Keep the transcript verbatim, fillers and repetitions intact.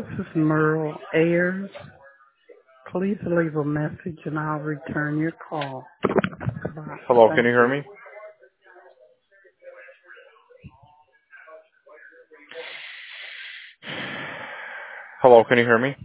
This is Merle Ayers. Please leave a message and I'll return your call. Bye. Hello, can Thank you hear you. me? Hello, can you hear me?